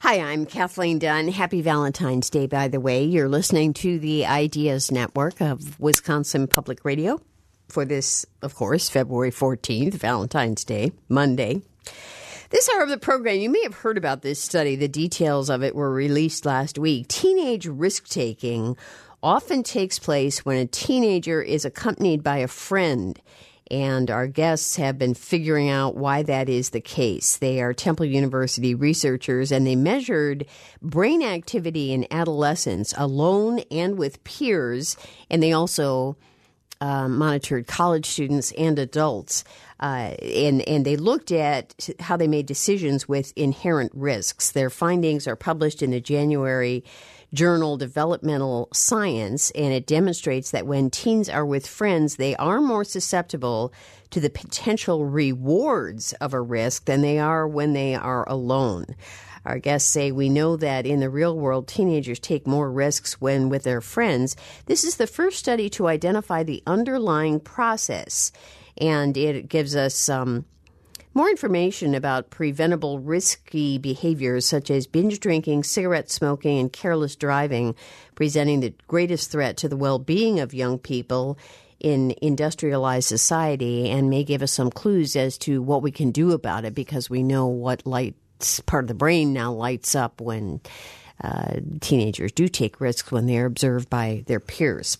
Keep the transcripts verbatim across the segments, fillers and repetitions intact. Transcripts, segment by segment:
Hi, I'm Kathleen Dunn. Happy Valentine's Day, by the way. You're listening to the Ideas Network of Wisconsin Public Radio for this, of course, February fourteenth, Valentine's Day, Monday. This hour of the program, you may have heard about this study. The details of it were released last week. Teenage risk-taking often takes place when a teenager is accompanied by a friend. And our guests have been figuring out why that is the case. They are Temple University researchers, and they measured brain activity in adolescents alone and with peers. And they also uh, monitored college students and adults. Uh, and, and they looked at how they made decisions with inherent risks. Their findings are published in the January journal Developmental Science, and it demonstrates that when teens are with friends, they are more susceptible to the potential rewards of a risk than they are when they are alone. Our guests say we know that in the real world, teenagers take more risks when with their friends. This is the first study to identify the underlying process, and it gives us um, more information about preventable risky behaviors such as binge drinking, cigarette smoking, and careless driving, presenting the greatest threat to the well-being of young people in industrialized society, and may give us some clues as to what we can do about it, because we know what lights, part of the brain now lights up when uh, teenagers do take risks when they're observed by their peers.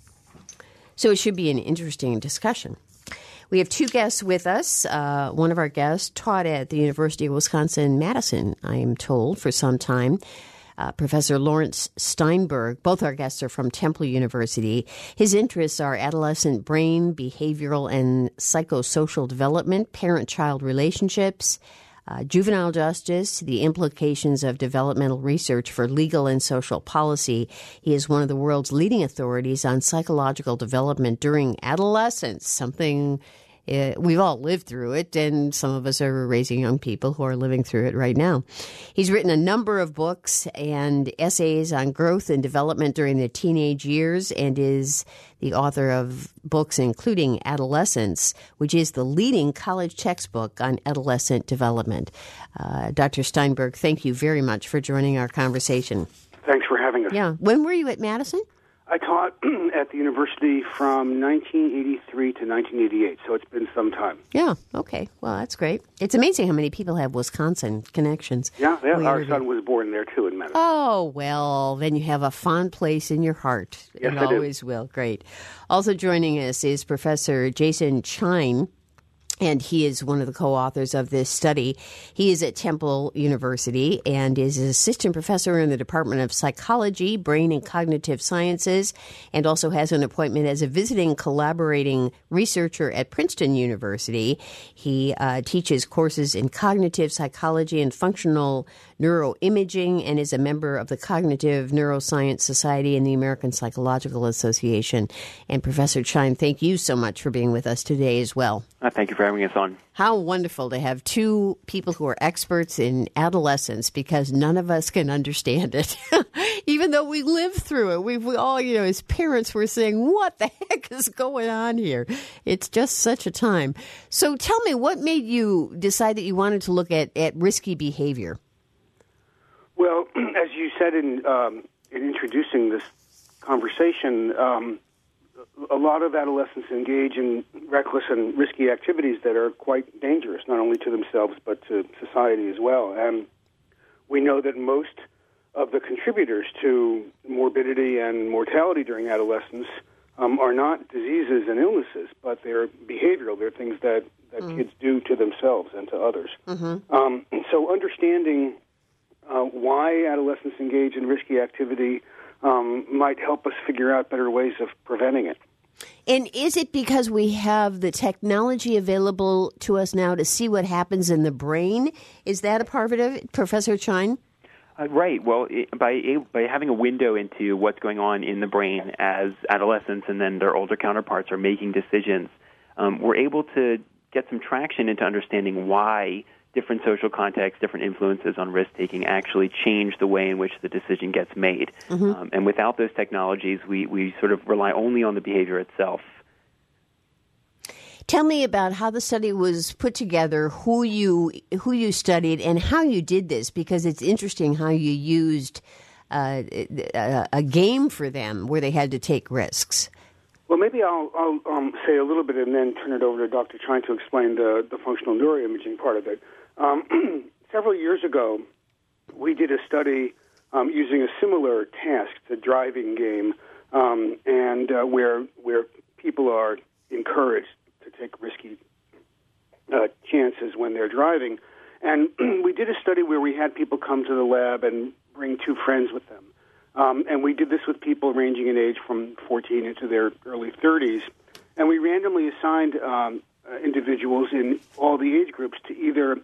So it should be an interesting discussion. We have two guests with us. Uh, one of our guests taught at the University of Wisconsin-Madison, I am told, for some time. Uh, Professor Lawrence Steinberg. Both our guests are from Temple University. His interests are adolescent brain, behavioral, and psychosocial development, parent-child relationships, uh, juvenile justice, the implications of developmental research for legal and social policy. He is one of the world's leading authorities on psychological development during adolescence, something uh, we've all lived through it, and some of us are raising young people who are living through it right now. He's written a number of books and essays on growth and development during the teenage years, and is the author of books including Adolescence, which is the leading college textbook on adolescent development. Uh, Doctor Steinberg, thank you very much for joining our conversation. Thanks for having us. Yeah. When were you at Madison? I taught at the university from nineteen eighty-three to nineteen eighty-eight, so it's been some time. Yeah, okay. Well, that's great. It's amazing how many people have Wisconsin connections. Yeah, yeah. Our son was born there, too, in Madison. Oh, well, then you have a fond place in your heart. Yes, it I do. always will. Great. Also joining us is Professor Jason Chine, and he is one of the co-authors of this study. He is at Temple University and is an assistant professor in the Department of Psychology, Brain and Cognitive Sciences, and also has an appointment as a visiting collaborating researcher at Princeton University. He uh, teaches courses in cognitive psychology and functional neuroimaging, and is a member of the Cognitive Neuroscience Society and the American Psychological Association. And Professor Chine, thank you so much for being with us today as well. Uh, thank you for having us on. How wonderful to have two people who are experts in adolescence, because none of us can understand it. Even though we live through it, we, we all, you know, as parents, we're saying, what the heck is going on here? It's just such a time. So tell me, what made you decide that you wanted to look at, at risky behavior? Well, as you said in, um, in introducing this conversation, um, a lot of adolescents engage in reckless and risky activities that are quite dangerous, not only to themselves but to society as well. And we know that most of the contributors to morbidity and mortality during adolescence um, are not diseases and illnesses, but they're behavioral. They're things that, that mm. kids do to themselves and to others. Mm-hmm. Um, and so understanding uh, why adolescents engage in risky activity um, might help us figure out better ways of preventing it. And is it because we have the technology available to us now to see what happens in the brain? Is that a part of it, Professor Chine? Uh, right. Well, it, by by having a window into what's going on in the brain as adolescents and then their older counterparts are making decisions, um, we're able to get some traction into understanding why different social contexts, different influences on risk-taking actually change the way in which the decision gets made. Mm-hmm. Um, and without those technologies, we, we sort of rely only on the behavior itself. Tell me about how the study was put together, who you who you studied, and how you did this, because it's interesting how you used uh, a, a game for them where they had to take risks. Well, maybe I'll, I'll um, say a little bit and then turn it over to Doctor Chine to explain the, the functional neuroimaging part of it. Um, several years ago, we did a study um, using a similar task, the driving game, um, and uh, where where people are encouraged to take risky uh, chances when they're driving. And we did a study where we had people come to the lab and bring two friends with them. Um, and we did this with people ranging in age from fourteen into their early thirties. And we randomly assigned um, uh, individuals in all the age groups to either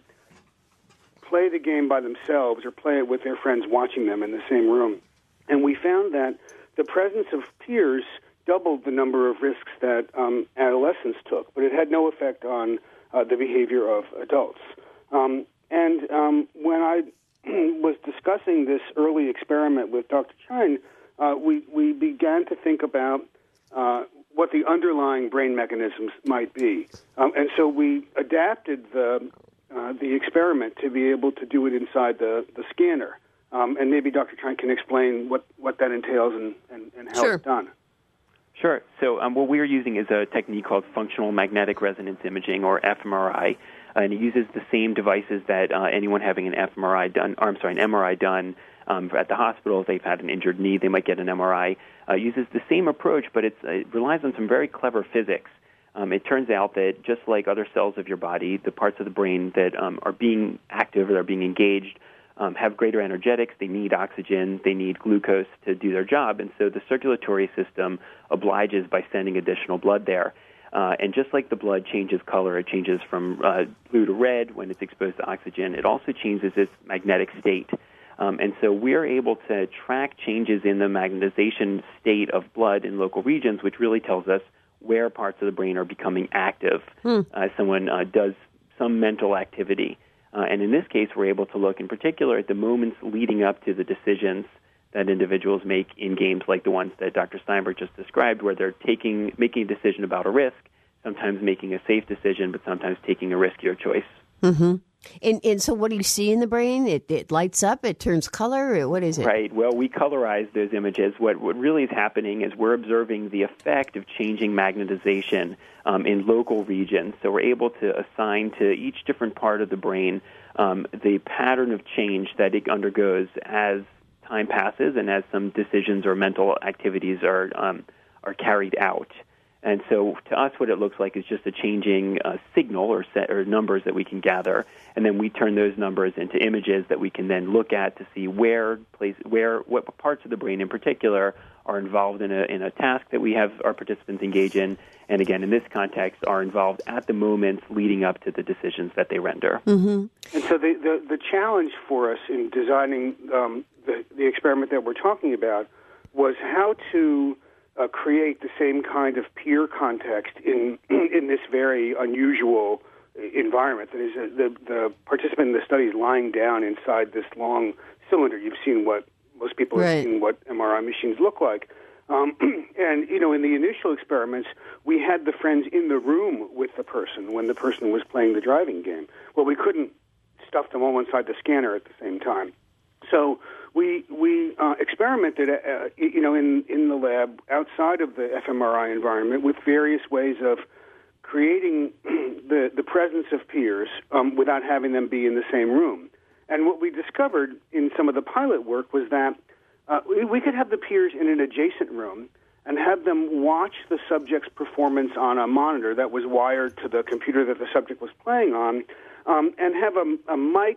play the game by themselves or play it with their friends watching them in the same room. And we found that the presence of peers doubled the number of risks that um, adolescents took, but it had no effect on uh, the behavior of adults. Um, and um, when I was discussing this early experiment with Doctor Chine, uh, we, we began to think about uh, what the underlying brain mechanisms might be. Um, and so we adapted the uh, the experiment to be able to do it inside the, the scanner. Um, and maybe Doctor Chine can explain what, what that entails and, and, and how Sure. it's done. Sure. So um, what we're using is a technique called functional magnetic resonance imaging, or f M R I. And it uses the same devices that uh, anyone having an f M R I done, or I'm sorry, an M R I done um, at the hospital. If they've had an injured knee, they might get an M R I. Uh, uses the same approach, but it's, it relies on some very clever physics. Um, it turns out that just like other cells of your body, the parts of the brain that um, are being active or are being engaged um, have greater energetics. They need oxygen. They need glucose to do their job. And so the circulatory system obliges by sending additional blood there. Uh, and just like the blood changes color, it changes from uh, blue to red when it's exposed to oxygen, it also changes its magnetic state. Um, and so we're able to track changes in the magnetization state of blood in local regions, which really tells us where parts of the brain are becoming active hmm. as someone uh, does some mental activity. Uh, and in this case, we're able to look in particular at the moments leading up to the decisions that individuals make in games like the ones that Doctor Steinberg just described, where they're taking, making a decision about a risk, sometimes making a safe decision, but sometimes taking a riskier choice. Mm-hmm. And, and so what do you see in the brain? It, it lights up? It turns color? What is it? Right. Well, we colorize those images. What, what really is happening is we're observing the effect of changing magnetization um, in local regions. So we're able to assign to each different part of the brain um, the pattern of change that it undergoes as time passes and as some decisions or mental activities are um, are carried out. And so to us, what it looks like is just a changing uh, signal or set or numbers that we can gather, and then we turn those numbers into images that we can then look at to see where place where what parts of the brain in particular are involved in a in a task that we have our participants engage in, and again in this context are involved at the moments leading up to the decisions that they render. Mm-hmm. And so the, the the challenge for us in designing um, the the experiment that we're talking about was how to Uh, create the same kind of peer context in in this very unusual environment. That is, uh, the the participant in the study is lying down inside this long cylinder. You've seen what most people right. have seen what M R I machines look like. Um, and you know, in the initial experiments, we had the friends in the room with the person when the person was playing the driving game. Well, we couldn't stuff them all inside the scanner at the same time. So we we uh, experimented, uh, you know, in, in the lab outside of the f M R I environment with various ways of creating the the presence of peers um, without having them be in the same room. And what we discovered in some of the pilot work was that uh, we, we could have the peers in an adjacent room and have them watch the subject's performance on a monitor that was wired to the computer that the subject was playing on, um, and have a, a mic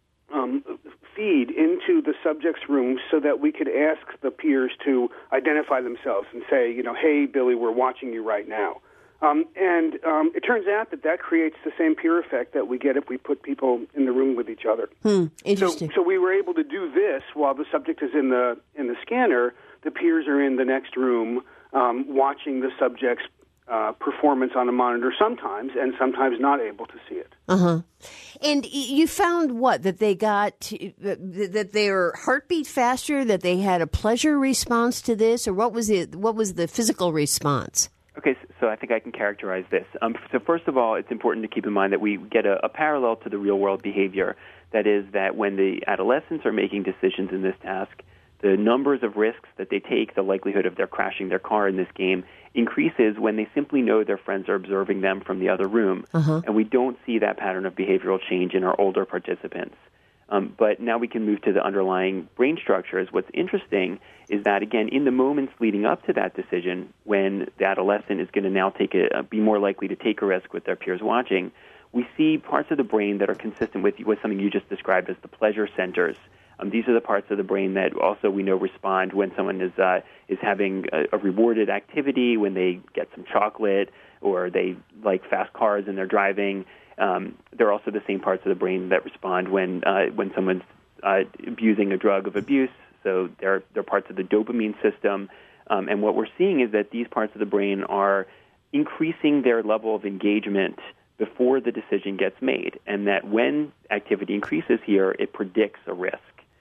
Um, feed into the subject's room so that we could ask the peers to identify themselves and say, you know, hey, Billy, we're watching you right now. Um, and um, it turns out that that creates the same peer effect that we get if we put people in the room with each other. Hmm, interesting. So, so we were able to do this while the subject is in the in the scanner. The peers are in the next room um, watching the subject's Uh, performance on a monitor sometimes, and sometimes not able to see it. Uh-huh. And you found what? That they got, that their heart beat faster, that they had a pleasure response to this, or what was it? What was the physical response? Okay, so I think I can characterize this. Um, so first of all, it's important to keep in mind that we get a, a parallel to the real-world behavior. That is that when the adolescents are making decisions in this task, the numbers of risks that they take, the likelihood of their crashing their car in this game, increases when they simply know their friends are observing them from the other room. Uh-huh. And we don't see that pattern of behavioral change in our older participants. Um, but now we can move to the underlying brain structures. What's interesting is that, again, in the moments leading up to that decision, when the adolescent is going to now take a, be more likely to take a risk with their peers watching, we see parts of the brain that are consistent with, with something you just described as the pleasure centers. Um, these are the parts of the brain that also we know respond when someone is uh, is having a, a rewarded activity, when they get some chocolate, or they like fast cars and they're driving. Um, they're also the same parts of the brain that respond when uh, when someone's uh, abusing a drug of abuse. So they're they're parts of the dopamine system. Um, and what we're seeing is that these parts of the brain are increasing their level of engagement before the decision gets made, and that when activity increases here, it predicts a risk.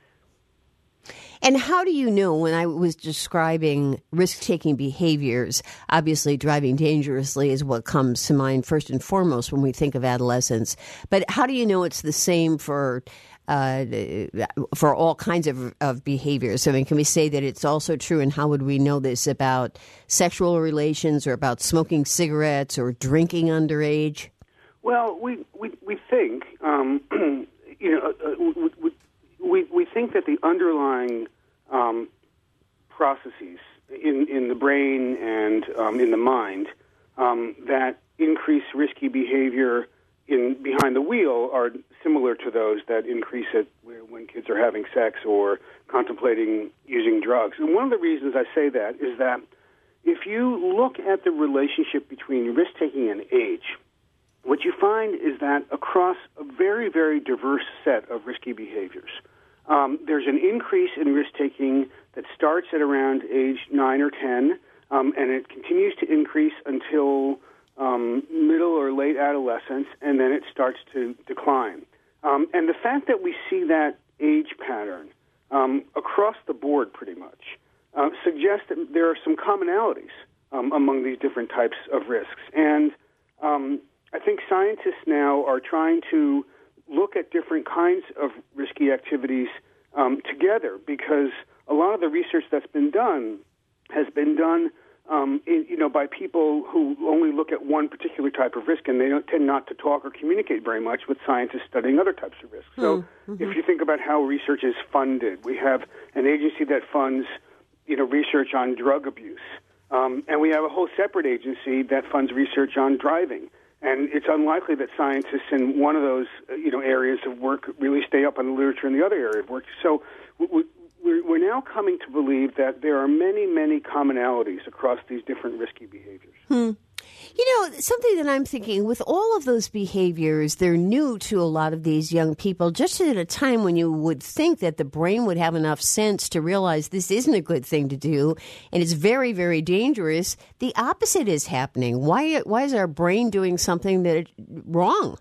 And how do you know, when I was describing risk-taking behaviors, obviously driving dangerously is what comes to mind first and foremost when we think of adolescence, but how do you know it's the same for uh, for all kinds of, of behaviors? I mean, can we say that it's also true, and how would we know this about sexual relations or about smoking cigarettes or drinking underage? Well, we, we, we think, um, you know, uh, we, we, We we think that the underlying um, processes in, in the brain and um, in the mind um, that increase risky behavior in behind the wheel are similar to those that increase it when kids are having sex or contemplating using drugs. And one of the reasons I say that is that if you look at the relationship between risk-taking and age, what you find is that across a very, very diverse set of risky behaviors, Um, there's an increase in risk-taking that starts at around age nine or ten, um, and it continues to increase until um, middle or late adolescence, and then it starts to decline. Um, and the fact that we see that age pattern um, across the board pretty much uh, suggests that there are some commonalities um, among these different types of risks. And um, I think scientists now are trying to look at different kinds of risky activities um, together, because a lot of the research that's been done has been done, um, in, you know, by people who only look at one particular type of risk, and they don't, tend not to talk or communicate very much with scientists studying other types of risks. So, mm-hmm. if you think about how research is funded, we have an agency that funds, you know, research on drug abuse, um, and we have a whole separate agency that funds research on driving. And it's unlikely that scientists in one of those, you know, areas of work really stay up on the literature in the other area of work. So we're now coming to believe that there are many, many commonalities across these different risky behaviors. Hmm. You know, something that I'm thinking, with all of those behaviors, they're new to a lot of these young people, just at a time when you would think that the brain would have enough sense to realize this isn't a good thing to do, and it's very, very dangerous. The opposite is happening. Why, why is our brain doing something that is wrong?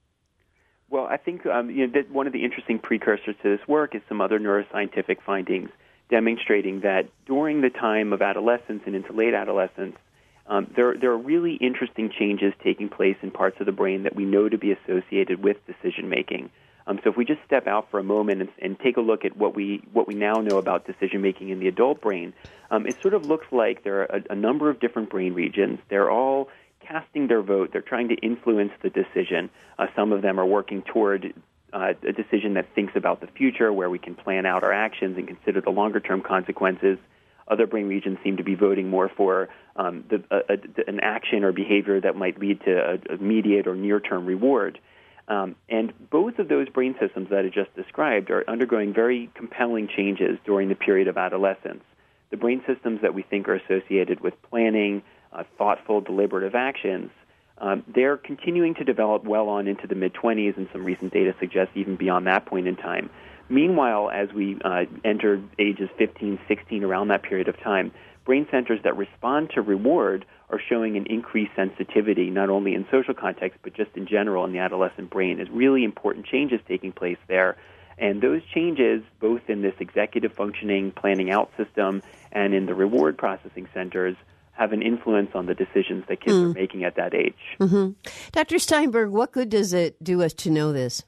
Well, I think um, you know, that one of the interesting precursors to this work is some other neuroscientific findings demonstrating that during the time of adolescence and into late adolescence, Um, there, there are really interesting changes taking place in parts of the brain that we know to be associated with decision-making. Um, so if we just step out for a moment and, and take a look at what we what we now know about decision-making in the adult brain, um, it sort of looks like there are a, a number of different brain regions. They're all casting their vote. They're trying to influence the decision. Uh, some of them are working toward uh, a decision that thinks about the future, where we can plan out our actions and consider the longer-term consequences. Other brain regions seem to be voting more for um, the, a, a, an action or behavior that might lead to a, a immediate or near-term reward. Um, and both of those brain systems that I just described are undergoing very compelling changes during the period of adolescence. The brain systems that we think are associated with planning, uh, thoughtful, deliberative actions, um, they're continuing to develop well on into the mid-twenties, and some recent data suggests even beyond that point in time. Meanwhile, as we uh, enter ages fifteen, sixteen, around that period of time, brain centers that respond to reward are showing an increased sensitivity, not only in social context, but just in general in the adolescent brain. There's really important changes taking place there. And those changes, both in this executive functioning, planning out system, and in the reward processing centers, have an influence on the decisions that kids mm. are making at that age. Mm-hmm. Doctor Steinberg, what good does it do us to know this?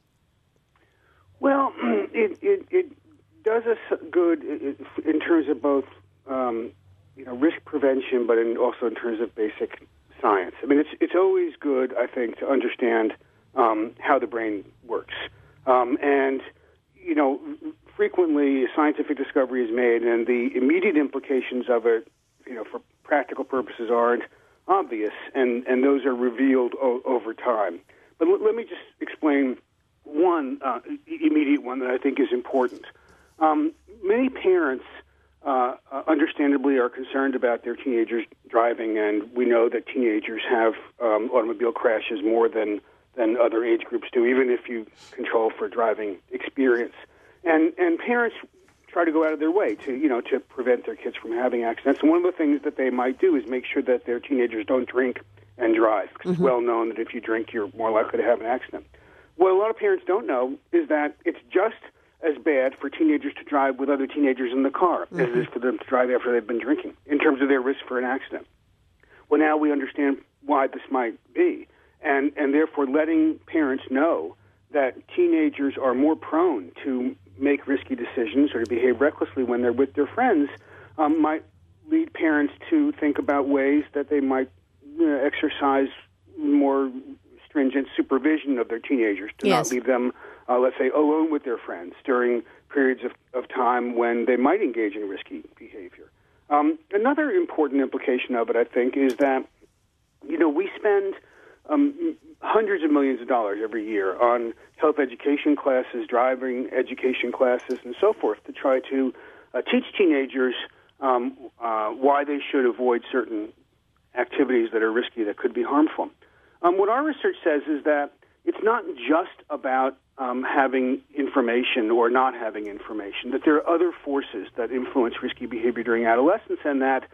Well, it, it, it does us good in terms of both um, you know, risk prevention, but in also in terms of basic science. I mean, it's it's always good, I think, to understand um, how the brain works. Um, and, you know, frequently scientific discovery is made, and the immediate implications of it, you know, for practical purposes aren't obvious, and, and those are revealed o- over time. But l- let me just explain one uh, immediate one that I think is important. Um, many parents, uh, uh, understandably, are concerned about their teenagers driving, and we know that teenagers have um, automobile crashes more than, than other age groups do, even if you control for driving experience. And and parents try to go out of their way to, you know, to prevent their kids from having accidents. And one of the things that they might do is make sure that their teenagers don't drink and drive, because mm-hmm. it's well known that if you drink, you're more likely to have an accident. What a lot of parents don't know is that it's just as bad for teenagers to drive with other teenagers in the car mm-hmm. as it is for them to drive after they've been drinking, in terms of their risk for an accident. Well, now we understand why this might be, and, and therefore letting parents know that teenagers are more prone to make risky decisions or to behave recklessly when they're with their friends um, might lead parents to think about ways that they might you know, exercise more stringent supervision of their teenagers, to yes. not leave them, uh, let's say, alone with their friends during periods of, of time when they might engage in risky behavior. Um, another important implication of it, I think, is that, you know, we spend um, hundreds of millions of dollars every year on health education classes, driving education classes, and so forth to try to uh, teach teenagers um, uh, why they should avoid certain activities that are risky, that could be harmful. Um, what our research says is that it's not just about um, having information or not having information, that there are other forces that influence risky behavior during adolescence, and that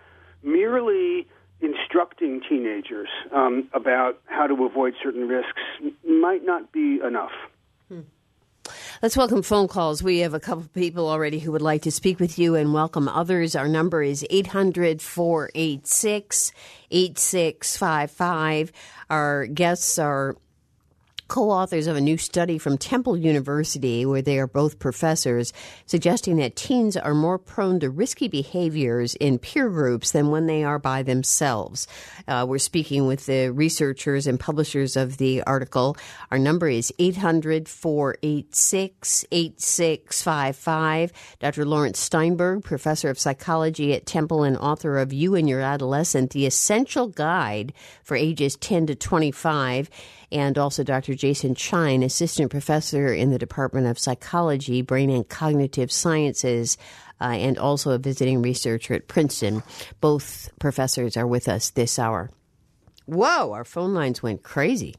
merely instructing teenagers um, about how to avoid certain risks might not be enough. Hmm. Let's welcome phone calls. We have a couple of people already who would like to speak with you and welcome others. Our number is eight hundred, four eight six, eight six five five. Our guests are co-authors of a new study from Temple University, where they are both professors, suggesting that teens are more prone to risky behaviors in peer groups than when they are by themselves. Uh, we're speaking with the researchers and publishers of the article. Our number is eight hundred, four eight six, eight six five five. Doctor Lawrence Steinberg, professor of psychology at Temple and author of You and Your Adolescent, The Essential Guide for Ages ten to twenty-five. And also Doctor Jason Chine, assistant professor in the Department of Psychology, Brain and Cognitive Sciences, uh, and also a visiting researcher at Princeton. Both professors are with us this hour. Whoa, our phone lines went crazy.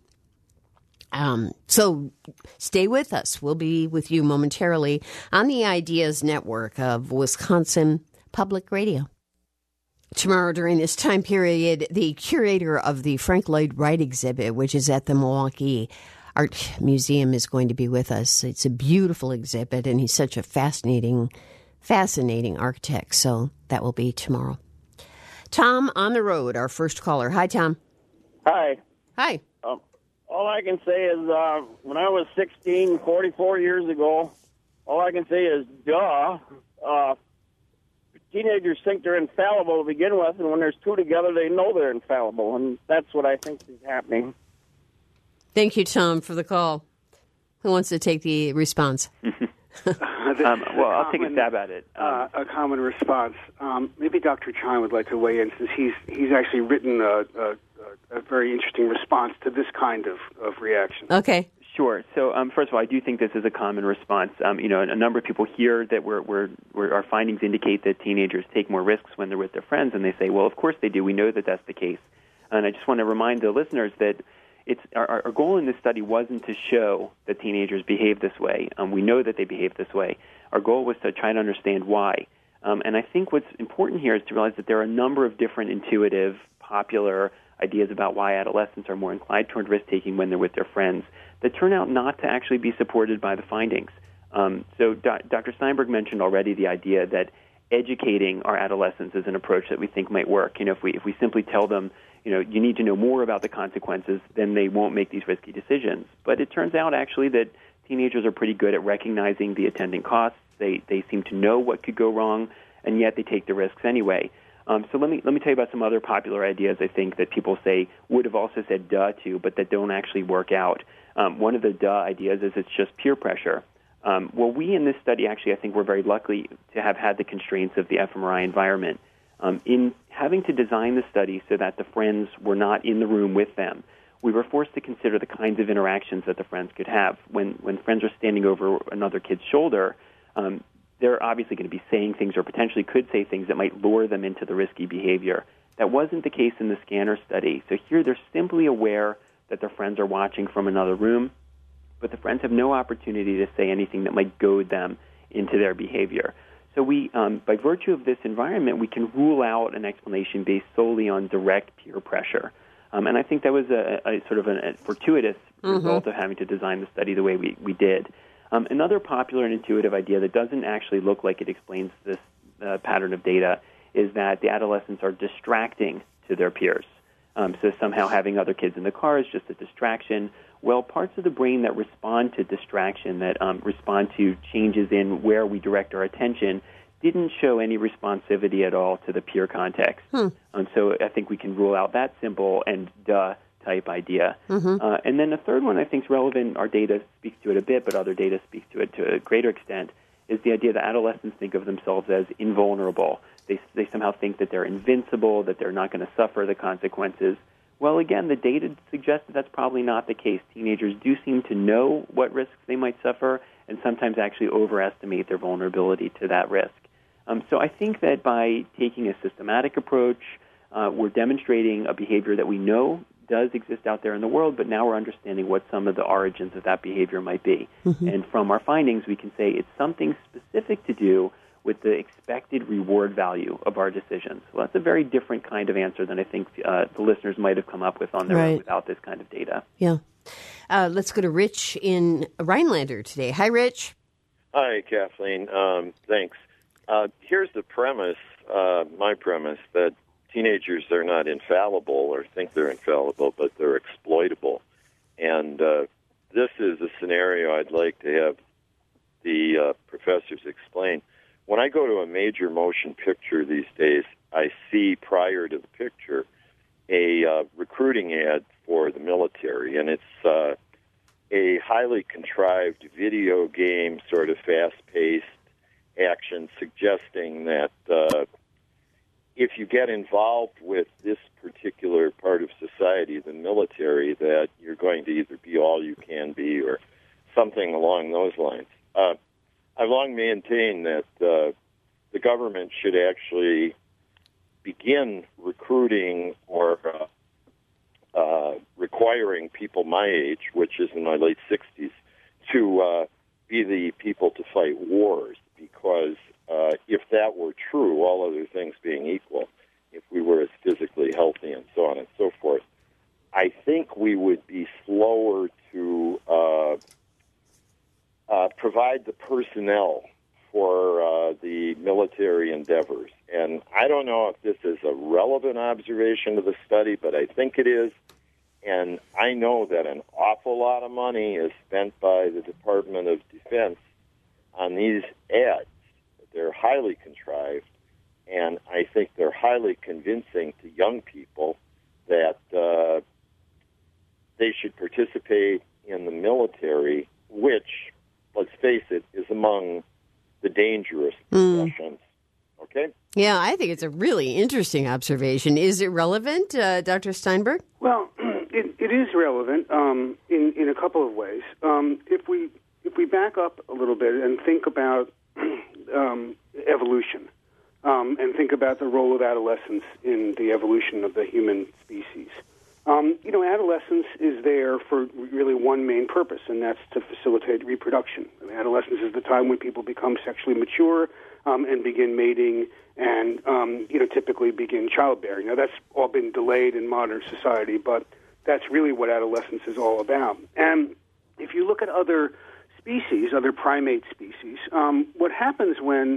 Um, so stay with us. We'll be with you momentarily on the Ideas Network of Wisconsin Public Radio. Tomorrow, during this time period, the curator of the Frank Lloyd Wright exhibit, which is at the Milwaukee Art Museum, is going to be with us. It's a beautiful exhibit, and he's such a fascinating, fascinating architect. So that will be tomorrow. Tom on the road, our first caller. Hi, Tom. Hi. Hi. Um, all I can say is uh, when I was sixteen, forty-four years ago, all I can say is, duh. Uh, Teenagers think they're infallible to begin with, and when there's two together, they know they're infallible, and that's what I think is happening. Thank you, Tom, for the call. Who wants to take the response? um, well, I'll take a stab at it. Um, uh, a common response. Um, maybe Doctor Chine would like to weigh in, since he's he's actually written a, a, a very interesting response to this kind of, of reaction. Okay. Sure. So, um, first of all, I do think this is a common response. Um, you know, a number of people hear that we're, we're, we're, our findings indicate that teenagers take more risks when they're with their friends, and they say, well, of course they do. We know that that's the case. And I just want to remind the listeners that it's our, our goal in this study wasn't to show that teenagers behave this way. Um, we know that they behave this way. Our goal was to try to understand why. Um, and I think what's important here is to realize that there are a number of different intuitive, popular ideas about why adolescents are more inclined toward risk-taking when they're with their friends that turn out not to actually be supported by the findings. Um, so Do- Doctor Steinberg mentioned already the idea that educating our adolescents is an approach that we think might work. You know, if we if we simply tell them, you know, you need to know more about the consequences, then they won't make these risky decisions. But it turns out actually that teenagers are pretty good at recognizing the attendant costs. They they seem to know what could go wrong, and yet they take the risks anyway. Um, so let me let me tell you about some other popular ideas I think that people say would have also said duh to, but that don't actually work out. Um, one of the duh ideas is it's just peer pressure. Um, well, we in this study actually I think we're very lucky to have had the constraints of the fMRI environment. Um, in having to design the study so that the friends were not in the room with them, we were forced to consider the kinds of interactions that the friends could have. When when friends are standing over another kid's shoulder, um, they're obviously going to be saying things or potentially could say things that might lure them into the risky behavior. That wasn't the case in the scanner study. So here they're simply aware that their friends are watching from another room, but the friends have no opportunity to say anything that might goad them into their behavior. So we, um, by virtue of this environment, we can rule out an explanation based solely on direct peer pressure. Um, and I think that was a, a sort of a, a fortuitous mm-hmm. result of having to design the study the way we, we did. Um, another popular and intuitive idea that doesn't actually look like it explains this uh, pattern of data is that the adolescents are distracting to their peers. Um, so somehow having other kids in the car is just a distraction. Well, parts of the brain that respond to distraction, that um, respond to changes in where we direct our attention, didn't show any responsivity at all to the peer context. Hmm. Um, so I think we can rule out that simple and duh type idea. Mm-hmm. Uh, and then the third one I think is relevant. Our data speaks to it a bit, but other data speaks to it to a greater extent, is the idea that adolescents think of themselves as invulnerable. They, they somehow think that they're invincible, that they're not going to suffer the consequences. Well, again, the data suggests that that's probably not the case. Teenagers do seem to know what risks they might suffer and sometimes actually overestimate their vulnerability to that risk. Um, so I think that by taking a systematic approach, uh, we're demonstrating a behavior that we know does exist out there in the world, but now we're understanding what some of the origins of that behavior might be. Mm-hmm. And from our findings, we can say it's something specific to do with the expected reward value of our decisions. Well, that's a very different kind of answer than I think uh, the listeners might have come up with on their right. own without this kind of data. Yeah. Uh, let's go to Rich in Rhinelander today. Hi, Rich. Hi, Kathleen. Um, thanks. Uh, here's the premise, uh, my premise, that teenagers are not infallible or think they're infallible, but they're exploitable. And uh, this is a scenario I'd like to have the uh, professors explain. When I go to a major motion picture these days, I see prior to the picture a uh, recruiting ad for the military, and it's uh, a highly contrived video game, sort of fast-paced action suggesting that uh, if you get involved with this particular part of society, the military, that you're going to either be all you can be or something along those lines. Uh, I've long maintained that uh, the government should actually begin recruiting or uh, uh, requiring people my age, which is in my late sixties, to uh, be the people to fight wars. Because uh, if that were true, all other things being equal, if we were as physically healthy and so on and so forth, I think we would be slower to uh, uh, provide the personnel for uh, the military endeavors. And I don't know if this is a relevant observation of the study, but I think it is. And I know that an awful lot of money is spent by the Department of Defense on these ads. They're highly contrived, and I think they're highly convincing to young people that uh, they should participate in the military, which, let's face it, is among the dangerous professions. Mm. Okay? Yeah, I think it's a really interesting observation. Is it relevant, uh, Doctor Steinberg? Well, it, it is relevant um, in, in a couple of ways. Um, if we if we back up a little bit and think about um, evolution um, and think about the role of adolescence in the evolution of the human species, um, you know, adolescence is there for really one main purpose, and that's to facilitate reproduction. I mean, adolescence is the time when people become sexually mature um, and begin mating and, um, you know, typically begin childbearing. Now, that's all been delayed in modern society, but that's really what adolescence is all about. And if you look at other species, other primate species, um, what happens when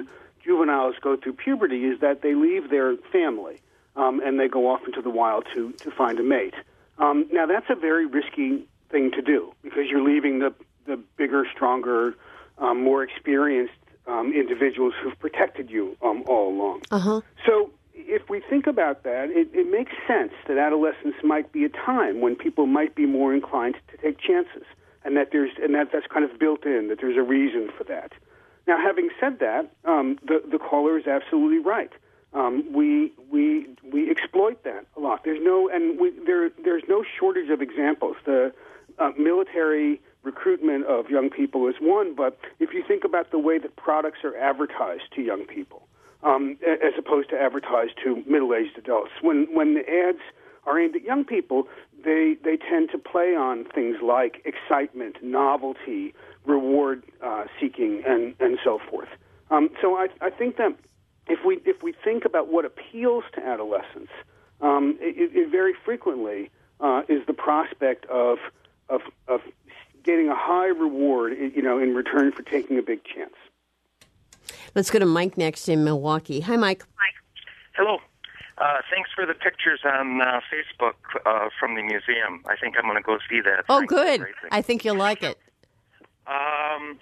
juveniles go through puberty is that they leave their family um, and they go off into the wild to, to find a mate. Um, now, that's a very risky thing to do because you're leaving the, the bigger, stronger, um, more experienced um, individuals who've protected you um, all along. Uh-huh. So if we think about that, it, it makes sense that adolescence might be a time when people might be more inclined to take chances, and that there's and that that's kind of built in, that there's a reason for that. Now, having said that, um, the the caller is absolutely right. Um, we we we exploit that a lot. There's no and we, there there's no shortage of examples. The uh, military recruitment of young people is one, but if you think about the way that products are advertised to young people, um, as opposed to advertised to middle-aged adults, when when the ads are aimed at young people, they they tend to play on things like excitement, novelty, reward uh, seeking, and, and so forth. Um, so I, I think that if we if we think about what appeals to adolescents, um, it, it very frequently uh, is the prospect of of of getting a high reward, you know, in return for taking a big chance. Let's go to Mike next in Milwaukee. Hi, Mike. Mike. Hello. Uh, thanks for the pictures on uh, Facebook uh, from the museum. I think I'm going to go see that. Oh, good. I think you'll like it. Um,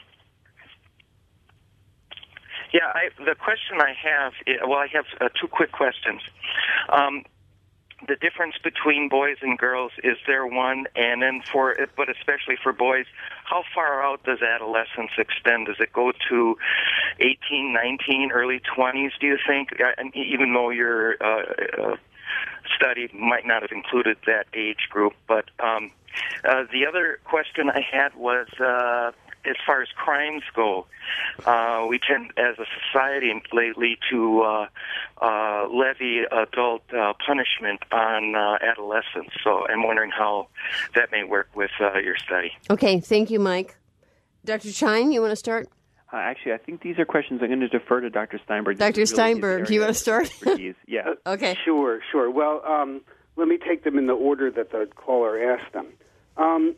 yeah, I, the question I have, is, well, I have uh, two quick questions. Um, the difference between boys and girls, is there one? And then for, but especially for boys, how far out does adolescence extend? Does it go to eighteen, nineteen, early twenties, do you think? And even though your uh, uh, study might not have included that age group. But um, uh, the other question I had was, uh, as far as crimes go, uh, we tend, as a society lately, to uh, uh, levy adult uh, punishment on uh, adolescents. So I'm wondering how that may work with uh, your study. Okay, thank you, Mike. Doctor Chine, you want to start? Uh, actually, I think these are questions I'm going to defer to Doctor Steinberg. Doctor Really Steinberg, do you want to start? Yeah. Okay. Sure, sure. Well, um, let me take them in the order that the caller asked them. Um,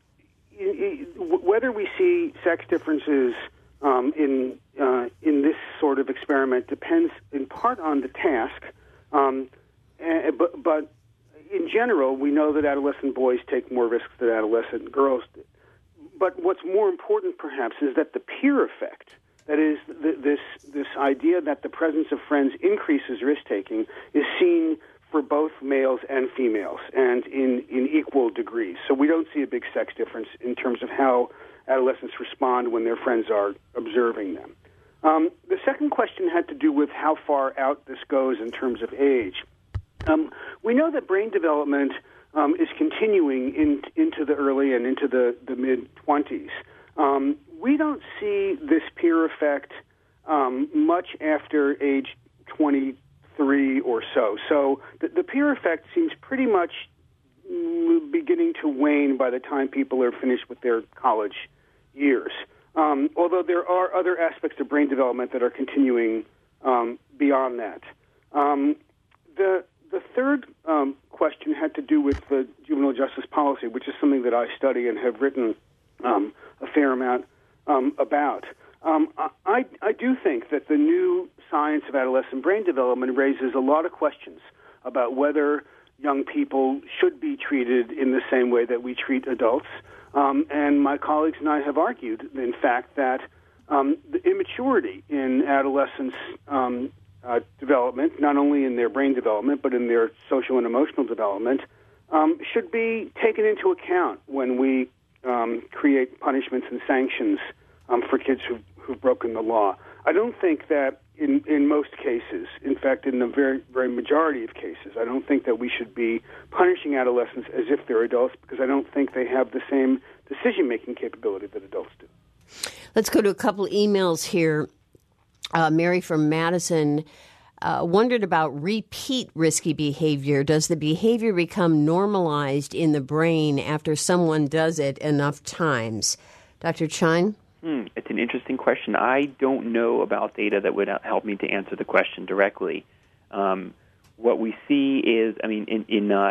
whether we see sex differences um, in uh, in this sort of experiment depends in part on the task, um, and, but, but in general, we know that adolescent boys take more risks than adolescent girls do. But what's more important, perhaps, is that the peer effect, that is, th- this this idea that the presence of friends increases risk-taking, is seen for both males and females, and in, in equal degrees. So we don't see a big sex difference in terms of how adolescents respond when their friends are observing them. Um, the second question had to do with how far out this goes in terms of age. Um, we know that brain development um, is continuing in, into the early and into the, the mid-twenties. Um, we don't see this peer effect um, much after age twenty-three or so. So the, the peer effect seems pretty much beginning to wane by the time people are finished with their college years. Um, although there are other aspects of brain development that are continuing um, beyond that. Um, the the third um, question had to do with the juvenile justice policy, which is something that I study and have written um, a fair amount um, about. Um, I, I do think that the new science of adolescent brain development raises a lot of questions about whether young people should be treated in the same way that we treat adults. Um, and my colleagues and I have argued, in fact, that um, the immaturity in adolescents' um, uh, development, not only in their brain development, but in their social and emotional development, um, should be taken into account when we um, create punishments and sanctions um, for kids who've, who've broken the law. I don't think that in, in most cases, in fact, in the very, very majority of cases, I don't think that we should be punishing adolescents as if they're adults, because I don't think they have the same decision-making capability that adults do. Let's go to a couple emails here. Uh, Mary from Madison uh, wondered about repeat risky behavior. Does the behavior become normalized in the brain after someone does it enough times? Doctor Chine? Hmm, it's an interesting question. I don't know about data that would help me to answer the question directly. Um, what we see is, I mean, in in, uh,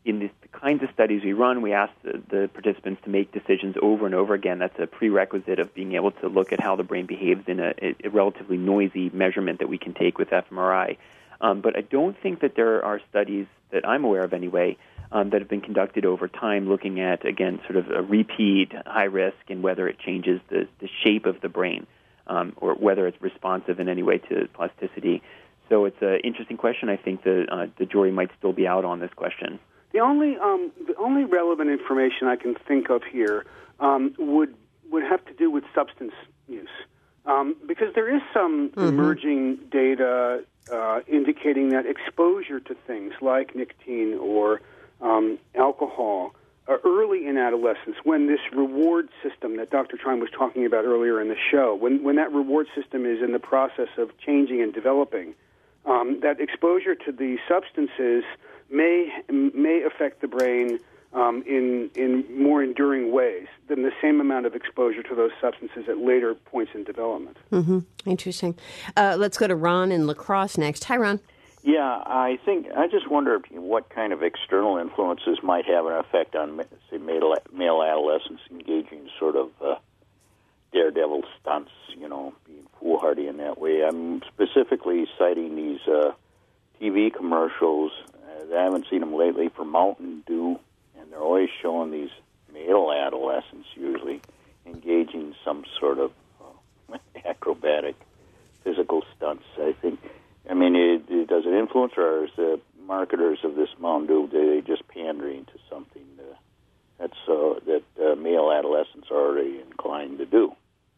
in the, the kinds of studies we run, we ask the, the participants to make decisions over and over again. That's a prerequisite of being able to look at how the brain behaves in a, a relatively noisy measurement that we can take with fMRI. Um, but I don't think that there are studies that I'm aware of anyway um, that have been conducted over time looking at, again, sort of a repeat high risk and whether it changes the, the shape of the brain um, or whether it's responsive in any way to plasticity. So it's an interesting question. I think the, uh, the jury might still be out on this question. The only um, the only relevant information I can think of here um, would would have to do with substance use, um, because there is some mm-hmm. emerging data uh, indicating that exposure to things like nicotine or um, alcohol uh, early in adolescence, when this reward system that Doctor Chine was talking about earlier in the show, when when that reward system is in the process of changing and developing, um, that exposure to these substances may may affect the brain um, in in more enduring ways than the same amount of exposure to those substances at later points in development. Mm-hmm. Interesting. Uh, let's go to Ron in La Crosse next. Hi, Ron. Yeah, I think I just wonder what kind of external influences might have an effect on, say, male, male adolescents engaging in sort of uh, daredevil stunts, you know, being foolhardy in that way. I'm specifically citing these uh, T V commercials. I haven't seen them lately for Mountain Dew, and they're always showing these male adolescents usually engaging in some sort of uh, acrobatic physical stunts, I think. I mean, it, it, does it influence, or is the marketers of this Mountain Dew, they just pandering to something uh, that's uh, that uh, male adolescents are already inclined to do?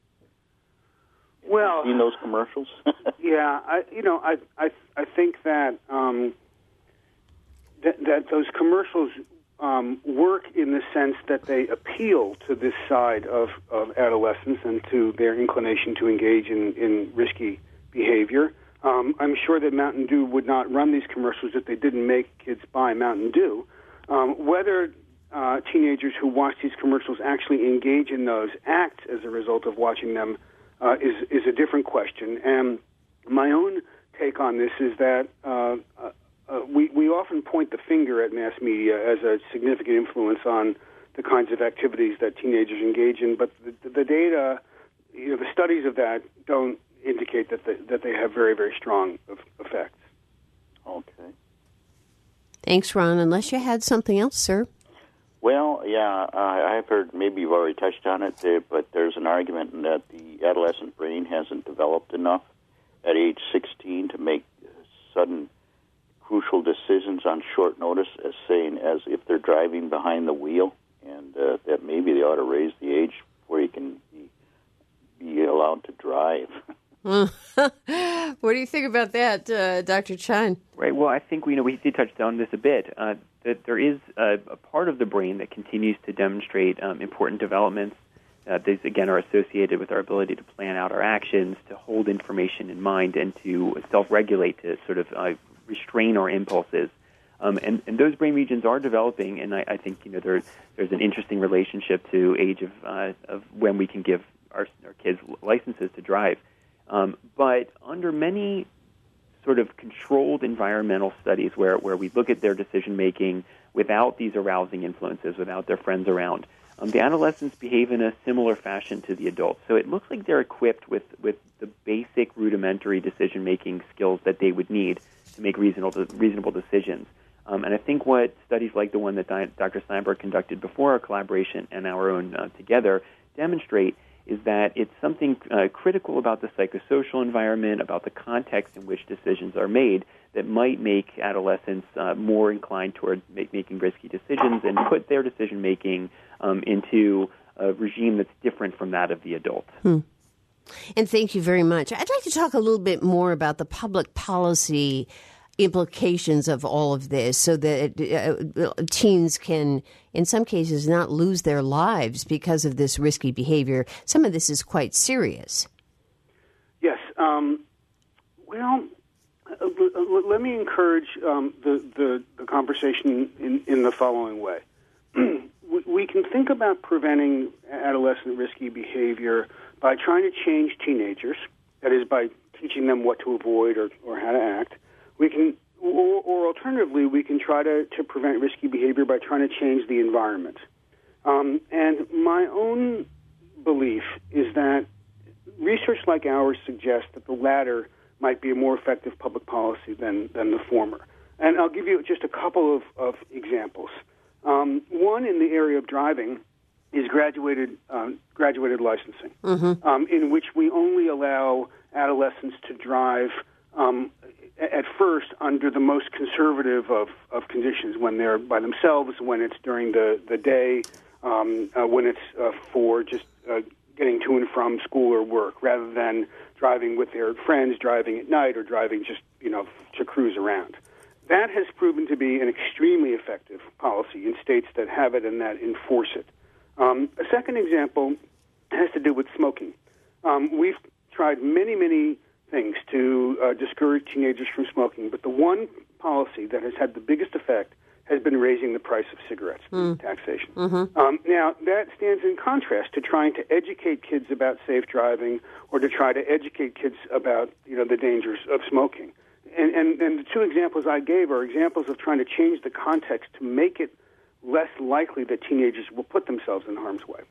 Well, have you seen those commercials? yeah, I, you know, I, I, I think that. Um, That, that those commercials um, work in the sense that they appeal to this side of, of adolescence and to their inclination to engage in, in risky behavior. Um, I'm sure that Mountain Dew would not run these commercials if they didn't make kids buy Mountain Dew. Um, whether uh, teenagers who watch these commercials actually engage in those acts as a result of watching them uh, is, is a different question. And my own take on this is that uh, uh, Uh, we, we often point the finger at mass media as a significant influence on the kinds of activities that teenagers engage in, but the, the data, you know, the studies of that don't indicate that, the, that they have very, very strong effects. Okay. Thanks, Ron. Unless you had something else, sir. Well, yeah, uh, I've heard, maybe you've already touched on it, uh, but there's an argument that the adolescent brain hasn't developed enough at age sixteen to make sudden crucial decisions on short notice, as saying as if they're driving behind the wheel, and uh, that maybe they ought to raise the age before you can be, be allowed to drive. What do you think about that, uh, Doctor Chine? Right. Well, I think we you know we did touch on this a bit. Uh, that there is a, a part of the brain that continues to demonstrate um, important developments. Uh, these again are associated with our ability to plan out our actions, to hold information in mind, and to self-regulate, to sort of uh, restrain our impulses, um, and, and those brain regions are developing. And I, I think you know there, there's an interesting relationship to age of uh, of when we can give our, our kids licenses to drive. Um, but under many sort of controlled environmental studies, where where we look at their decision making without these arousing influences, without their friends around, um, the adolescents behave in a similar fashion to the adults. So it looks like they're equipped with with the basic rudimentary decision making skills that they would need to make reasonable reasonable decisions. Um, and I think what studies like the one that Doctor Steinberg conducted before our collaboration and our own uh, together demonstrate is that it's something uh, critical about the psychosocial environment, about the context in which decisions are made, that might make adolescents uh, more inclined toward make, making risky decisions and put their decision-making um, into a regime that's different from that of the adult. Hmm. And thank you very much. I'd like to talk a little bit more about the public policy implications of all of this so that uh, teens can, in some cases, not lose their lives because of this risky behavior. Some of this is quite serious. Yes. Um, well, uh, let me encourage um, the, the, the conversation in, in the following way. We can think about preventing adolescent risky behavior by trying to change teenagers, that is, by teaching them what to avoid or, or how to act. We can or, or alternatively, we can try to, to prevent risky behavior by trying to change the environment. Um, and my own belief is that research like ours suggests that the latter might be a more effective public policy than, than the former. And I'll give you just a couple of, of examples. Um, one in the area of driving is graduated um, graduated licensing, mm-hmm. um, in which we only allow adolescents to drive um, at first under the most conservative of, of conditions, when they're by themselves, when it's during the, the day, um, uh, when it's uh, for just uh, getting to and from school or work, rather than driving with their friends, driving at night, or driving just, you know, to cruise around. That has proven to be an extremely effective policy in states that have it and that enforce it. Um, a second example has to do with smoking. Um, we've tried many, many things to uh, discourage teenagers from smoking, but the one policy that has had the biggest effect has been raising the price of cigarettes, mm. taxation. Mm-hmm. Um, now, that stands in contrast to trying to educate kids about safe driving or to try to educate kids about, you know, the dangers of smoking. And, and, and the two examples I gave are examples of trying to change the context to make it less likely that teenagers will put themselves in harm's way.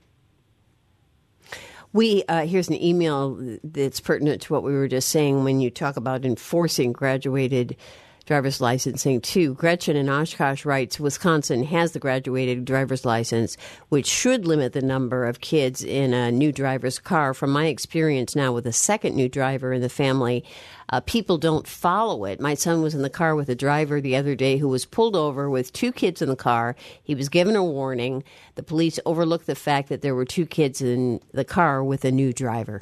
We uh, here's an email that's pertinent to what we were just saying when you talk about enforcing graduated driver's licensing, too. Gretchen in Oshkosh writes, Wisconsin has the graduated driver's license, which should limit the number of kids in a new driver's car. From my experience now with a second new driver in the family, uh, people don't follow it. My son was in the car with a driver the other day who was pulled over with two kids in the car. He was given a warning. The police overlooked the fact that there were two kids in the car with a new driver.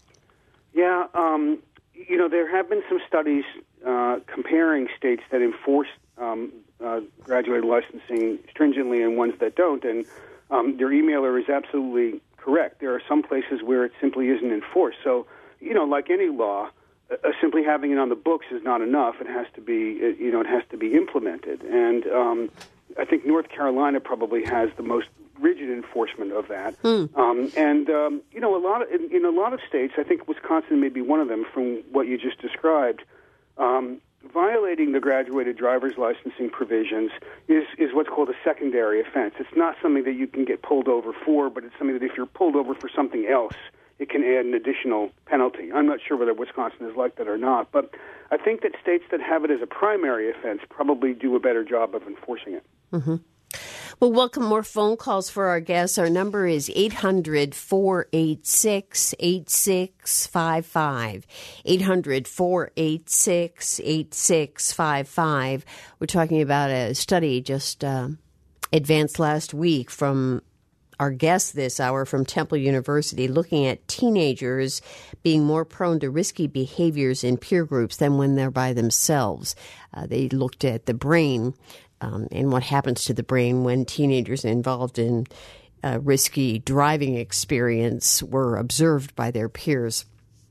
Yeah, um, you know, there have been some studies Uh, comparing states that enforce um, uh, graduated licensing stringently and ones that don't, and um, their emailer is absolutely correct. There are some places where it simply isn't enforced. So, you know, like any law, uh, simply having it on the books is not enough. It has to be, it, you know, it has to be implemented. And um, I think North Carolina probably has the most rigid enforcement of that. Mm. Um, and um, you know, a lot of, in, in a lot of states, I think Wisconsin may be one of them. From what you just described. Um, violating the graduated driver's licensing provisions is, is what's called a secondary offense. It's not something that you can get pulled over for, but it's something that if you're pulled over for something else, it can add an additional penalty. I'm not sure whether Wisconsin is like that or not, but I think that states that have it as a primary offense probably do a better job of enforcing it. Mm-hmm. Well, welcome more phone calls for our guests. Our number is eight hundred, four eight six, eight six five five. eight hundred, four eight six, eight six five five. We're talking about a study just uh, advanced last week from our guest this hour from Temple University, looking at teenagers being more prone to risky behaviors in peer groups than when they're by themselves. Uh, they looked at the brain Um, and what happens to the brain when teenagers involved in a risky driving experience were observed by their peers.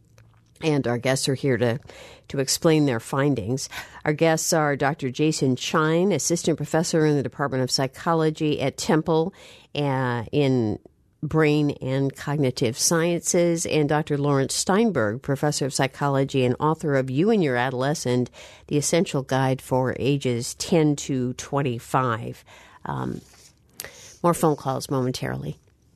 And our guests are here to, to explain their findings. Our guests are Doctor Jason Chine, assistant professor in the Department of Psychology at Temple uh, in Brain and Cognitive Sciences, and Doctor Lawrence Steinberg, professor of psychology and author of You and Your Adolescent, the Essential Guide for Ages ten to twenty-five. Um, more phone calls momentarily.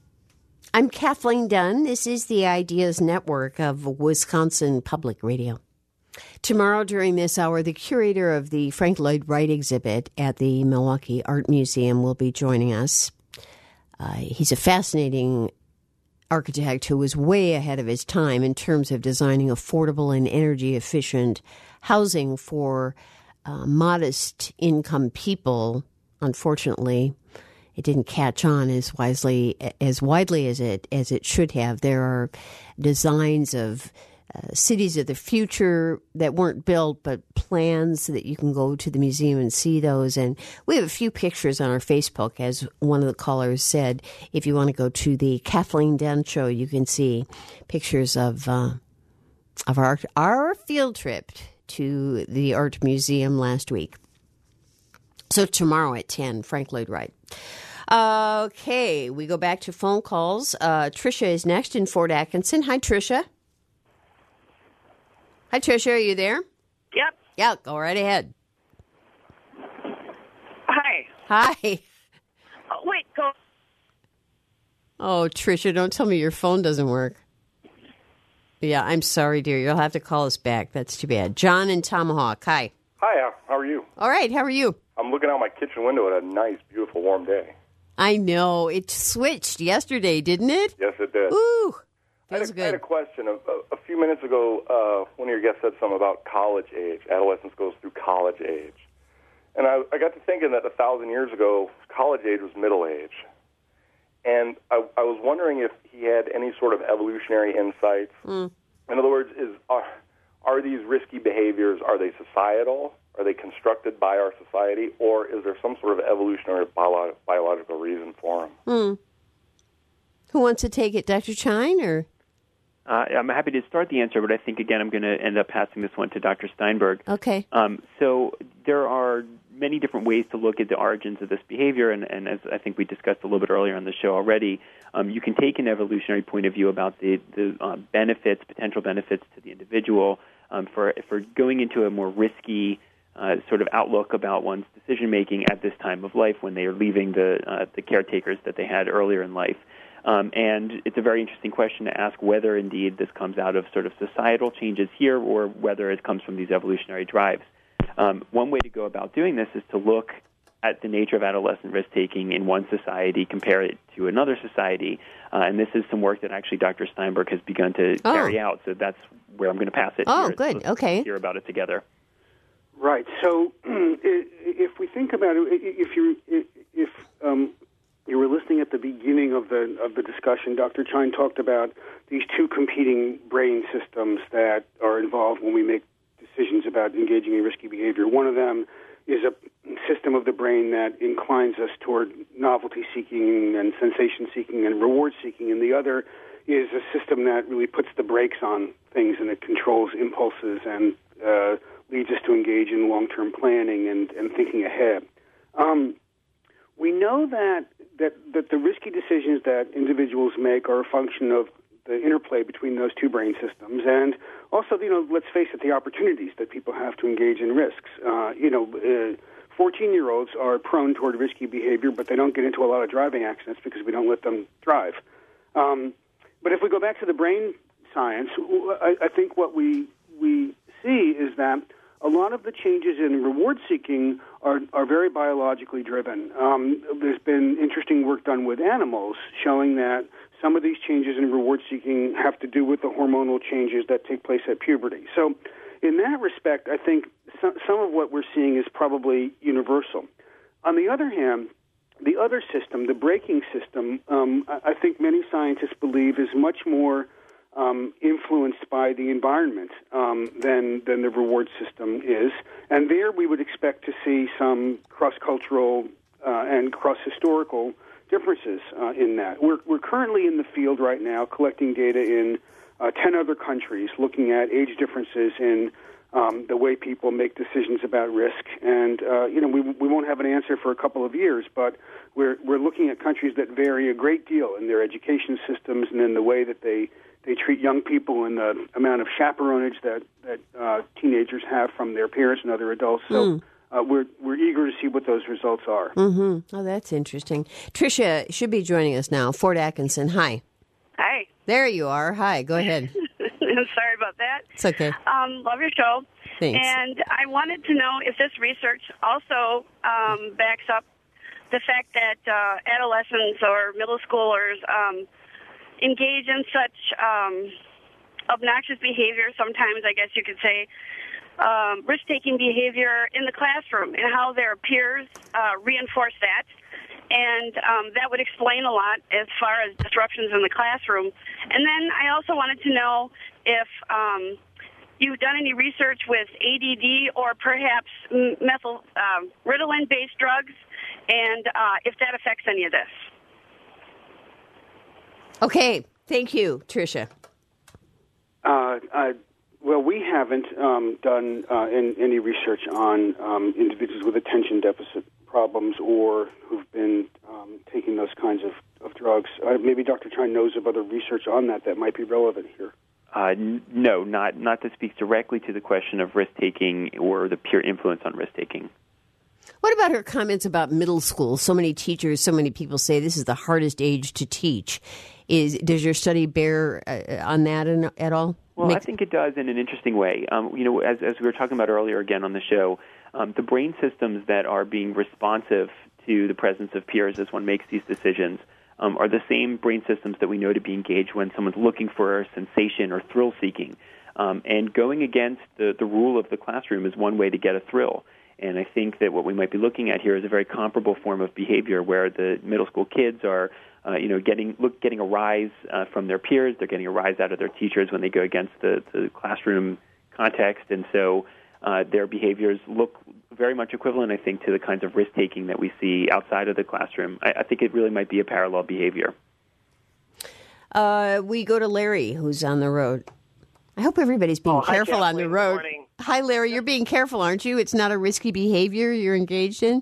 I'm Kathleen Dunn. This is the Ideas Network of Wisconsin Public Radio. Tomorrow during this hour, the curator of the Frank Lloyd Wright exhibit at the Milwaukee Art Museum will be joining us. Uh, he's a fascinating architect who was way ahead of his time in terms of designing affordable and energy-efficient housing for uh, modest-income people. Unfortunately, it didn't catch on as wisely, as widely as it as it should have. There are designs of Uh, cities of the future that weren't built, but plans so that you can go to the museum and see those. And we have a few pictures on our Facebook, as one of the callers said. If you want to go to the Kathleen Dunn Show, you can see pictures of uh, of our our field trip to the Art Museum last week. So tomorrow at ten, Frank Lloyd Wright. Uh, okay, we go back to phone calls. Uh, Tricia is next in Fort Atkinson. Hi, Tricia. Hi, Tricia. Are you there? Yep. Yeah, go right ahead. Hi. Oh, wait, go. Oh, Tricia, don't tell me your phone doesn't work. Yeah, I'm sorry, dear. You'll have to call us back. That's too bad. John in Tomahawk. Hi. Hi, how are you? All right, how are you? I'm looking out my kitchen window at a nice, beautiful, warm day. I know. It switched yesterday, didn't it? Yes, it did. Ooh, I had, feels a, good. I had a question. A, a few minutes ago, uh, one of your guests said something about college age. Adolescence goes through college age. And I, I got to thinking that a thousand years ago, college age was middle age. And I, I was wondering if he had any sort of evolutionary insights. Mm. In other words, is are, are these risky behaviors, are they societal? Are they constructed by our society? Or is there some sort of evolutionary bio- biological reason for them? Mm. Who wants to take it, Doctor Chine, or? Uh, I'm happy to start the answer, but I think, again, I'm going to end up passing this one to Doctor Steinberg. Okay. Um, so there are many different ways to look at the origins of this behavior, and, and as I think we discussed a little bit earlier on the show already, um, you can take an evolutionary point of view about the, the uh, benefits, potential benefits to the individual um, for, for going into a more risky uh, sort of outlook about one's decision-making at this time of life when they are leaving the, uh, the caretakers that they had earlier in life. Um, and it's a very interesting question to ask whether, indeed, this comes out of sort of societal changes here or whether it comes from these evolutionary drives. Um, one way to go about doing this is to look at the nature of adolescent risk-taking in one society, compare it to another society. Uh, and this is some work that actually Doctor Steinberg has begun to oh. carry out, so that's where I'm going to pass it. Oh, here. good. Let's okay. hear about it together. Right. So if we think about it, if you if um, you were listening at the beginning of the of the discussion, Doctor Chine talked about these two competing brain systems that are involved when we make decisions about engaging in risky behavior. One of them is a system of the brain that inclines us toward novelty-seeking and sensation-seeking and reward-seeking, and the other is a system that really puts the brakes on things and it controls impulses and uh, leads us to engage in long-term planning and, and thinking ahead. Um, we know that, that that the risky decisions that individuals make are a function of the interplay between those two brain systems, and also, you know, let's face it, the opportunities that people have to engage in risks. Uh, you know, uh, fourteen-year-olds are prone toward risky behavior, but they don't get into a lot of driving accidents because we don't let them drive. Um, but if we go back to the brain science, I, I think what we we see is that a lot of the changes in reward-seeking are, are very biologically driven. Um, there's been interesting work done with animals showing that some of these changes in reward-seeking have to do with the hormonal changes that take place at puberty. So in that respect, I think some, some of what we're seeing is probably universal. On the other hand, the other system, the braking system, um, I, I think many scientists believe is much more Um, influenced by the environment um, than than the reward system is, and there we would expect to see some cross-cultural uh, and cross-historical differences uh, in that. We're we're currently in the field right now collecting data in uh, ten other countries, looking at age differences in um, the way people make decisions about risk, and uh, you know we we won't have an answer for a couple of years, but we're we're looking at countries that vary a great deal in their education systems and in the way that they They treat young people and the amount of chaperonage that that uh, teenagers have from their parents and other adults. So mm. uh, we're we're eager to see what those results are. Mm-hmm. Oh, that's interesting. Tricia should be joining us now. Fort Atkinson, hi. Hi. There you are. Hi. Go ahead. Sorry about that. It's okay. Um, love your show. Thanks. And I wanted to know if this research also um, backs up the fact that uh, adolescents or middle schoolers um, engage in such um, obnoxious behavior, sometimes I guess you could say, um, risk-taking behavior in the classroom, and how their peers uh, reinforce that. And um, that would explain a lot as far as disruptions in the classroom. And then I also wanted to know if um, you've done any research with A D D or perhaps methyl um, Ritalin-based drugs, and uh, if that affects any of this. Okay, thank you, Tricia. Uh, uh, well, we haven't um, done uh, in, any research on um, individuals with attention deficit problems or who've been um, taking those kinds of, of drugs. Uh, maybe Doctor Chine knows of other research on that that might be relevant here. Uh, n- no, not not to speak directly to the question of risk-taking or the peer influence on risk-taking. What about her comments about middle school? So many teachers, so many people say this is the hardest age to teach. Is does your study bear uh, on that in, at all? Well, Make- I think it does in an interesting way. Um, you know, as, as we were talking about earlier again on the show, um, the brain systems that are being responsive to the presence of peers as one makes these decisions um, are the same brain systems that we know to be engaged when someone's looking for a sensation or thrill-seeking. Um, and going against the, the rule of the classroom is one way to get a thrill. And I think that what we might be looking at here is a very comparable form of behavior where the middle school kids are, uh, you know, getting look getting a rise uh, from their peers. They're getting a rise out of their teachers when they go against the, the classroom context. And so uh, their behaviors look very much equivalent, I think, to the kinds of risk-taking that we see outside of the classroom. I, I think it really might be a parallel behavior. Uh, we go to Larry, who's on the road. I hope everybody's being oh, careful hi, on the road. Hi, Larry. You're being careful, aren't you? It's not a risky behavior you're engaged in?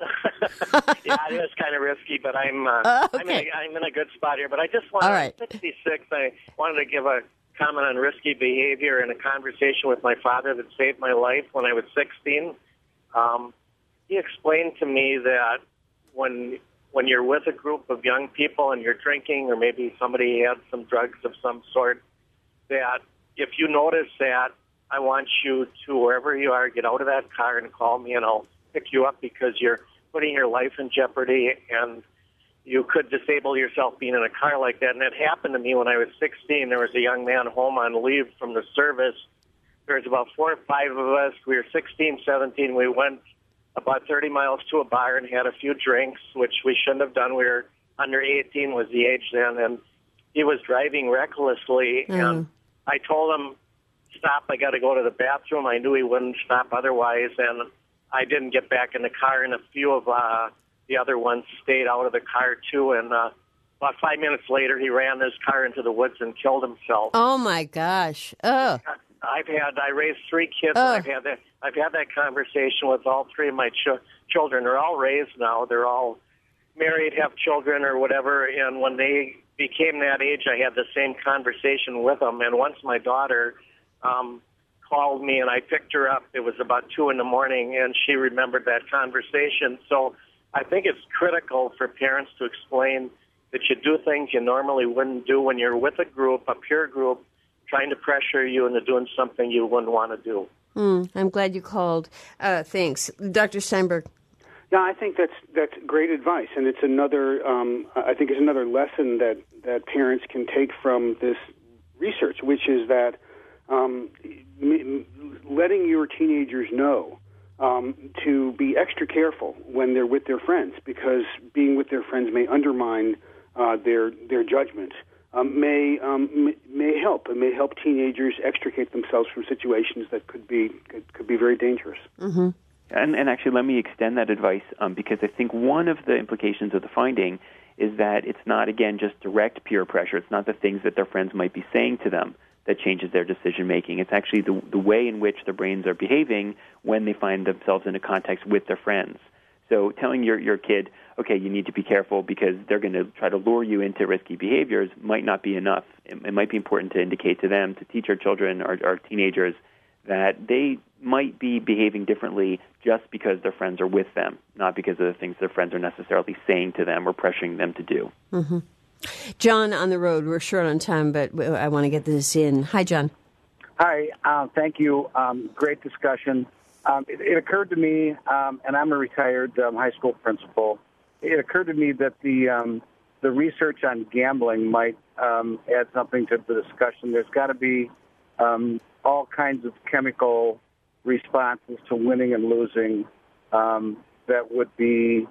Yeah, it is kind of risky, but I'm uh, uh, okay. I'm, in a, I'm in a good spot here. But I just wanted, All right. at sixty-six, I wanted to give a comment on risky behavior and a conversation with my father that saved my life when I was sixteen. Um, he explained to me that when when you're with a group of young people and you're drinking, or maybe somebody had some drugs of some sort, that if you notice that, I want you to, wherever you are, get out of that car and call me, and I'll pick you up because you're putting your life in jeopardy, and you could disable yourself being in a car like that. And that happened to me when I was sixteen. There was a young man home on leave from the service. There was about four or five of us. We were sixteen, seventeen. We went about thirty miles to a bar and had a few drinks, which we shouldn't have done. We were under eighteen was the age then, and he was driving recklessly, mm. and I told him, stop, I got to go to the bathroom. I knew he wouldn't stop otherwise, and I didn't get back in the car, and a few of uh, the other ones stayed out of the car, too, and uh, about five minutes later, he ran his car into the woods and killed himself. Oh, my gosh. Oh. I've had, I raised three kids, oh. and I've had that, I've had that conversation with all three of my ch- children. They're all raised now. They're all married, have children or whatever, and when they became that age, I had the same conversation with them, and once my daughter um, called me and I picked her up, it was about two in the morning, and she remembered that conversation. So I think it's critical for parents to explain that you do things you normally wouldn't do when you're with a group, a peer group, trying to pressure you into doing something you wouldn't want to do. Mm, I'm glad you called. Uh, thanks. Doctor Steinberg. Yeah, I think that's that's great advice, and it's another. Um, I think it's another lesson that, that parents can take from this research, which is that um, m- letting your teenagers know um, to be extra careful when they're with their friends, because being with their friends may undermine uh, their their judgment. Um, may um, may help. It may help teenagers extricate themselves from situations that could be could, could be very dangerous. Mm-hmm. And, and actually, let me extend that advice um, because I think one of the implications of the finding is that it's not, again, just direct peer pressure. It's not the things that their friends might be saying to them that changes their decision-making. It's actually the, the way in which their brains are behaving when they find themselves in a context with their friends. So telling your, your kid, okay, you need to be careful because they're going to try to lure you into risky behaviors might not be enough. It, it might be important to indicate to them, to teach our children or our teenagers, that they might be behaving differently just because their friends are with them, not because of the things their friends are necessarily saying to them or pressuring them to do. Mm-hmm. John on the road. We're short on time, but I want to get this in. Hi, John. Hi. Uh, thank you. Um, great discussion. Um, it, it occurred to me, um, and I'm a retired um, high school principal, it occurred to me that the um, the research on gambling might um, add something to the discussion. There's got to be um, all kinds of chemical responses to winning and losing um, that would be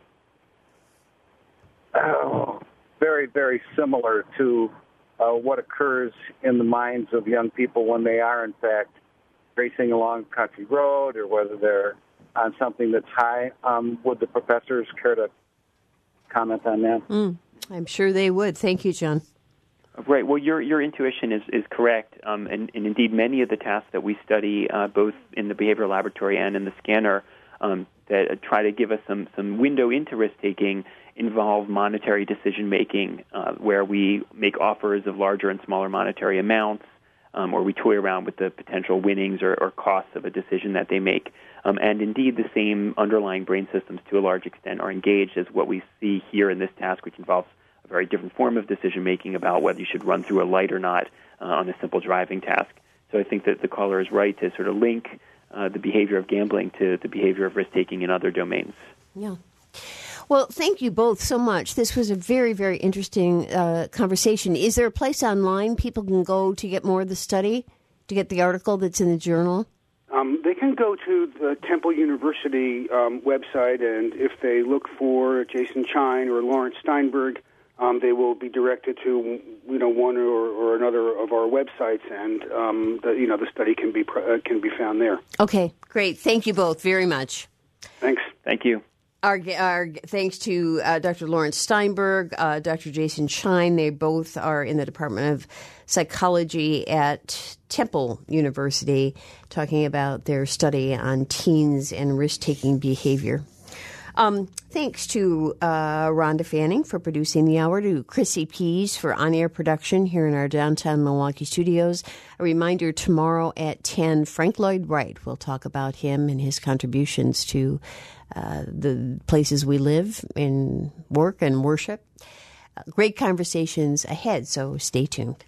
uh, very, very similar to uh, what occurs in the minds of young people when they are, in fact, racing along a country road or whether they're on something that's high. Um, would the professors care to comment on that? Mm, I'm sure they would. Thank you, John. Right. Well, your your intuition is, is correct, um, and, and indeed many of the tasks that we study, uh, both in the behavioral laboratory and in the scanner, um, that try to give us some, some window into risk-taking involve monetary decision-making, uh, where we make offers of larger and smaller monetary amounts, um, or we toy around with the potential winnings or, or costs of a decision that they make. Um, and indeed, the same underlying brain systems to a large extent are engaged as what we see here in this task, which involves a very different form of decision-making about whether you should run through a light or not uh, on a simple driving task. So I think that the caller is right to sort of link uh, the behavior of gambling to the behavior of risk-taking in other domains. Yeah. Well, thank you both so much. This was a very, very interesting uh, conversation. Is there a place online people can go to get more of the study, to get the article that's in the journal? Um, they can go to the Temple University um, website, and if they look for Jason Chine or Lawrence Steinberg, um, they will be directed to you know one or, or another of our websites, and um, the, you know the study can be uh, can be found there. Okay, great. Thank you both very much. Thanks. Thank you. Our, our thanks to uh, Doctor Lawrence Steinberg, uh, Doctor Jason Chine. They both are in the Department of Psychology at Temple University, talking about their study on teens and risk-taking behavior. Um, thanks to uh, Rhonda Fanning for producing the hour, to Chrissy Pease for on-air production here in our downtown Milwaukee studios. A reminder, tomorrow at ten, Frank Lloyd Wright. We'll talk about him and his contributions to uh, the places we live and work and worship. Uh, great conversations ahead, so stay tuned.